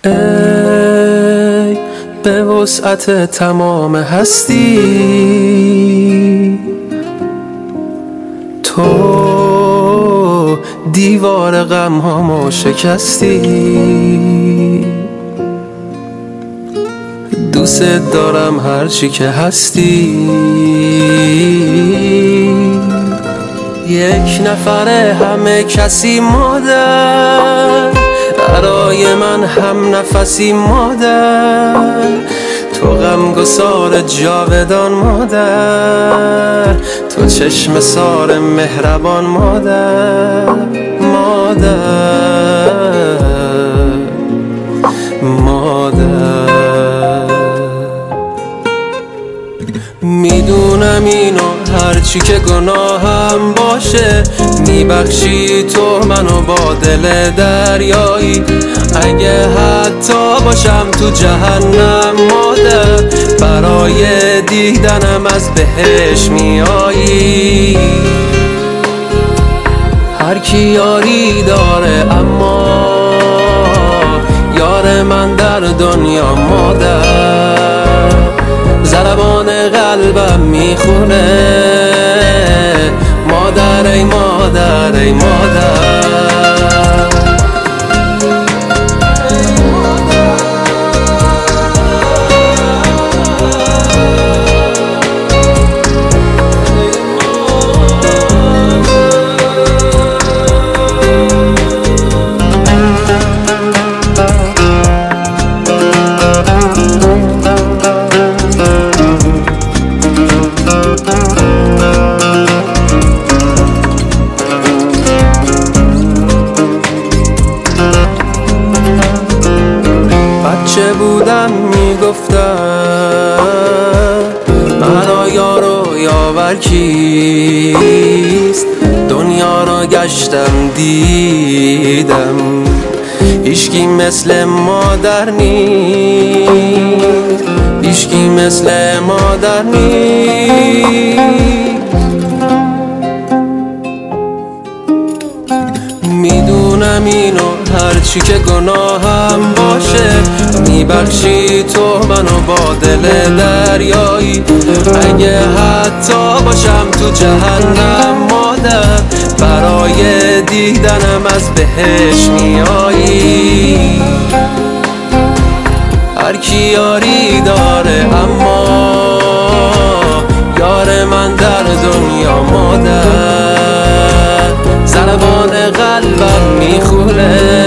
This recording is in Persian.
ای به وسعت تمام هستی، تو دیوار غمهامو شکستی. دوست دارم هرچی که هستی. یک نفره همه کسی مادر، برای من هم نفسی مادر. تو غمگسار جاودان مادر، تو چشم سار مهربان مادر. مادر مادر میدونم اینو هرچی که گناهم باشه، میبخشی تو منو با دل دریایی. اگه حتی باشم تو جهنم مادر، برای دیدنم از بهش میایی. هر کی یاری داره اما یار من در دنیا مادر. ضربان قلبم میخونه مادر ای مادر ای مادر. بچه بودم میگفتم مرا یار و یاور کیست. دنیا را گشتم دیدم هیچکی مثل مادر نیست، هیچکی مثل مادر نیست. میدونم اینو هرچی که گناهم باشه، میبخشی تو منو با دل دریایی. اگه حتی باشم تو جهنم مادر، برای دیدنم از بهش میایی. هر کی یاری داره اما یار من در دنیا مادر. ضربان قلبم میخونه